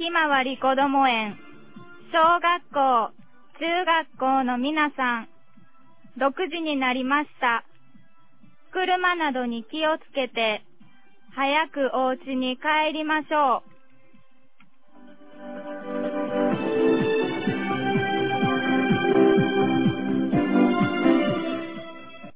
ひまわりこども園、小学校、中学校の皆さん、6時になりました。車などに気をつけて、早くお家に帰りましょう。